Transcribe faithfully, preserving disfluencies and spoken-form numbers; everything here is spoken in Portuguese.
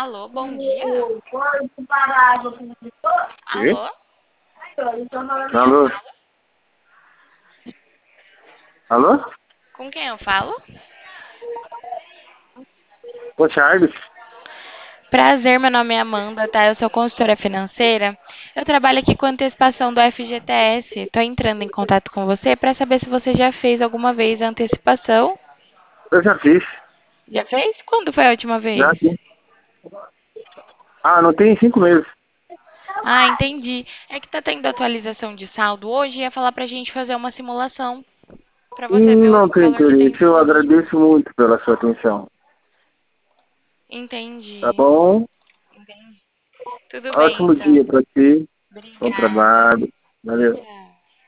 Alô, bom dia. Quê? Alô, Alô? Alô? com quem eu falo? Ô, Charles? Prazer, meu nome é Amanda, tá? Eu sou consultora financeira. Eu trabalho aqui com antecipação do F G T S. Tô entrando em contato com você para saber se você já fez alguma vez a antecipação. Eu já fiz. Já fez? Quando foi a última Já vez? fiz. Ah, não tem cinco meses. Ah, entendi. É que tá tendo atualização de saldo hoje e ia falar pra gente fazer uma simulação pra você ver Hum, o Não tem valor que tem interesse. Eu disponível. agradeço muito pela sua atenção. Tá Entendi. bom? Entendi. Tudo bem, Ótimo então. dia pra ti. Bom Obrigada. trabalho. Valeu. Tchau.